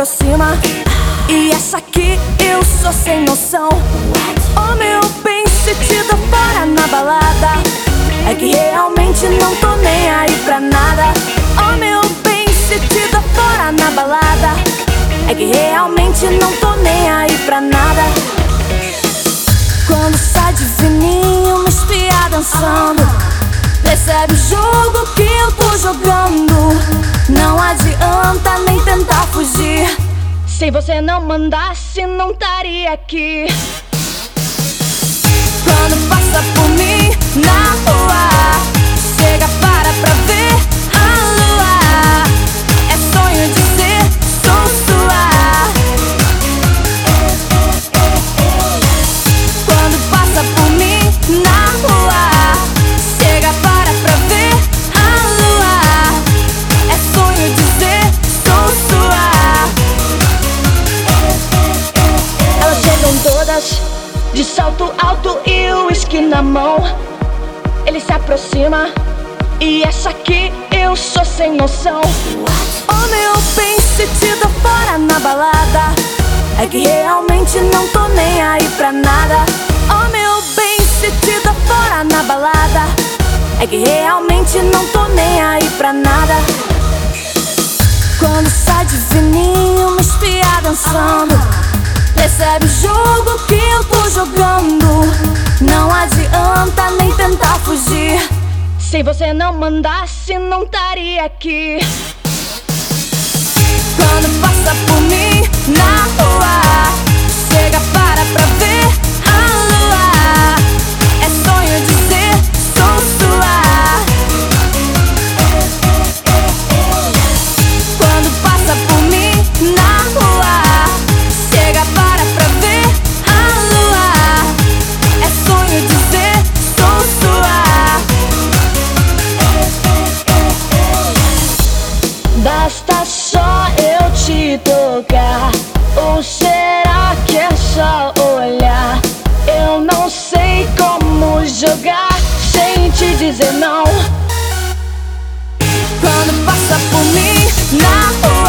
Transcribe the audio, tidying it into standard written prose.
aproxima e acha que eu sou sem noção. Oh meu bem, se te dou fora na balada, é que realmente não tô nem aí pra nada. Oh meu bem, se te dou fora na balada, é que realmente não tô nem aí pra nada. Quando sai de fininho, me espia dançando, percebe o jogo que eu tô jogando. Não adianta nem tentar fugir, se você não mandasse não estaria aqui. Quando passa por mim na rua, chega, pra ver a lua. É sonho de ser, sou sua. Quando passa por mim na rua, chega, pra ver a lua. É sonho de ser, sou sua. Elas chegam todas de salto alto e o uísque na mão. Ele se aproxima e acha que eu sou sem noção. Oh meu bem, se te dou fora na balada, é que realmente não tô nem aí pra nada. Oh meu bem, se te dou fora na balada, é que realmente não tô nem aí pra nada. Quando sai de fininho, me espia dançando, percebe o jogo que eu tô jogando. Não adianta nem tentar fugir, se você não mandasse não estaria aqui. Quando passa por mim na rua, chega, pra ver a lua. É sonho de ser, sou sua. Quando passa por mim na rua, chega, pra ver a lua. É sonho de ser, sou sua. Basta só eu te tocar, ou será que é só olhar? Eu não sei como jogar sem te dizer não. Quando passa por mim na rua,